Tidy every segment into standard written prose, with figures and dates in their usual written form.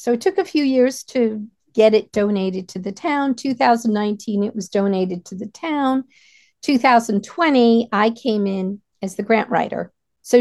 So it took a few years to get it donated to the town. 2019, it was donated to the town. 2020, I came in as the grant writer. So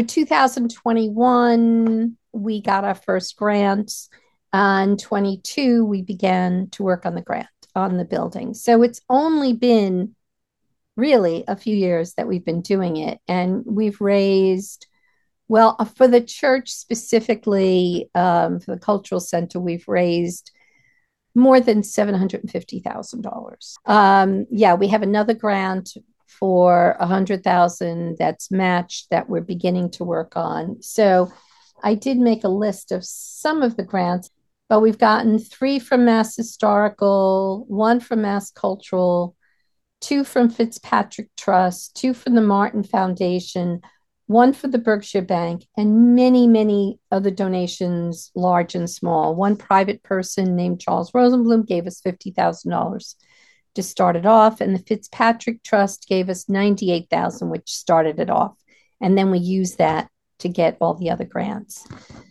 2021, we got our first grants. And 22, we began to work on the grant on the building. So it's only been really a few years that we've been doing it. And we've raised, well, for the church specifically, for the cultural center, we've raised more than $750,000. Yeah, we have another grant for 100,000 that's matched that we're beginning to work on. So I did make a list of some of the grants, but we've gotten 3 from Mass Historical, 1 from Mass Cultural, 2 from Fitzpatrick Trust, 2 from the Martin Foundation, 1 for the Berkshire Bank, and many, many other donations, large and small. One private person named Charles Rosenblum gave us $50,000 to start it off, and the Fitzpatrick Trust gave us $98,000, which started it off. And then we used that to get all the other grants.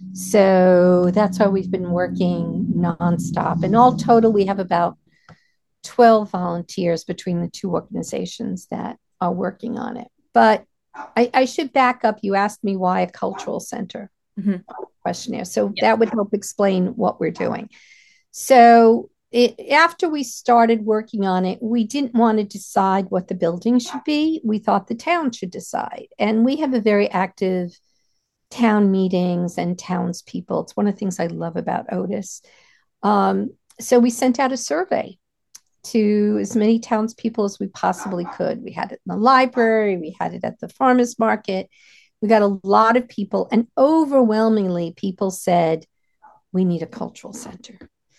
So that's why we've been working nonstop. And all total, we have about 12 volunteers between the 2 organizations that are working on it. But I should back up. You asked me why a cultural center questionnaire. So that would help explain what we're doing. So after we started working on it, we didn't want to decide what the building should be. We thought the town should decide. And we have a very active town meetings and townspeople. It's one of the things I love about Otis. So we sent out a survey to as many townspeople as we possibly could. We had it in the library, we had it at the farmers market. We got a lot of people, and overwhelmingly, people said, we need a cultural center.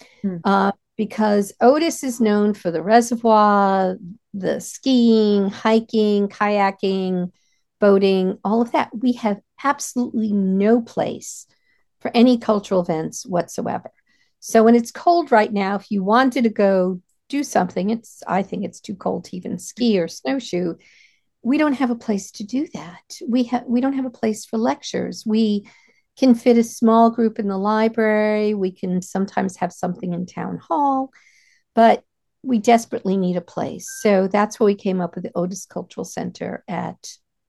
Because Otis is known for the reservoir, the skiing, hiking, kayaking, boating, all of that. We have absolutely no place for any cultural events whatsoever. So when it's cold right now, if you wanted to go do something, I think it's too cold to even ski or snowshoe. We don't have a place to do that. We don't have a place for lectures. We can fit a small group in the library. We can sometimes have something in town hall, but we desperately need a place. So that's where we came up with the Otis Cultural Center at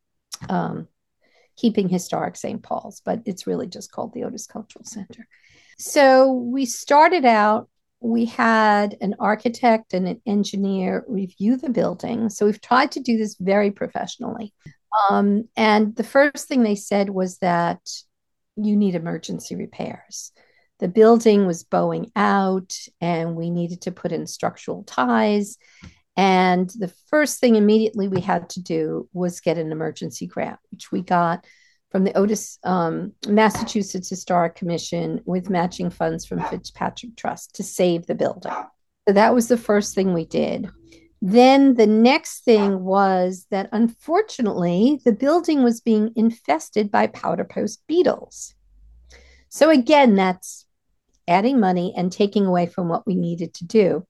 Keeping Historic St. Paul's, but it's really just called the Otis Cultural Center. So we started out, we had an architect and an engineer review the building. So we've tried to do this very professionally. And the first thing they said was that you need emergency repairs. The building was bowing out and we needed to put in structural ties. And the first thing immediately we had to do was get an emergency grant, which we got from the Otis, Massachusetts Historic Commission with matching funds from Fitzpatrick Trust to save the building. So that was the first thing we did. Then the next thing was that unfortunately, the building was being infested by powder post beetles. So again, that's adding money and taking away from what we needed to do.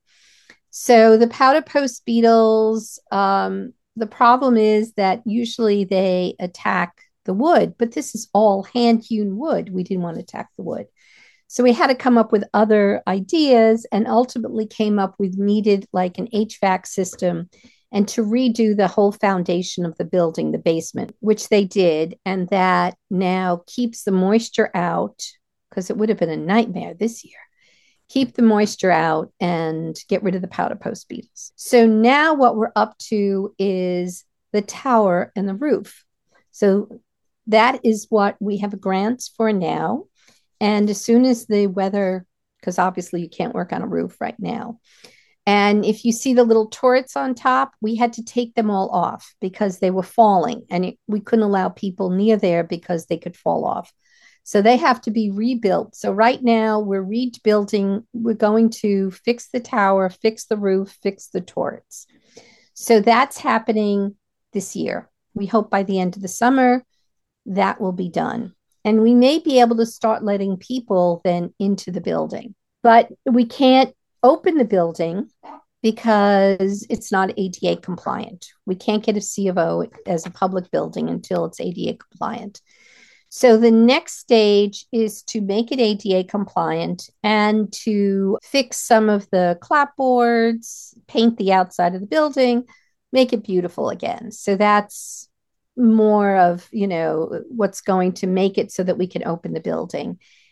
So the powder post beetles, the problem is that usually they attack the wood, but this is all hand-hewn wood. We didn't want to attack the wood. So we had to come up with other ideas and ultimately came up with needed like an HVAC system and to redo the whole foundation of the building, the basement, which they did. And that now keeps the moisture out because it would have been a nightmare this year. Keep the moisture out and get rid of the powder post beetles. So now what we're up to is the tower and the roof. So that is what we have grants for now. And as soon as the weather, because obviously you can't work on a roof right now. And if you see the little turrets on top, we had to take them all off because they were falling and we couldn't allow people near there because they could fall off. So they have to be rebuilt. So right now we're rebuilding. We're going to fix the tower, fix the roof, fix the turrets. So that's happening this year. We hope by the end of the summer that will be done. And we may be able to start letting people then into the building. But we can't open the building because it's not ADA compliant. We can't get a C of O as a public building until it's ADA compliant. So the next stage is to make it ADA compliant and to fix some of the clapboards, paint the outside of the building, make it beautiful again. So that's more of, what's going to make it so that we can open the building.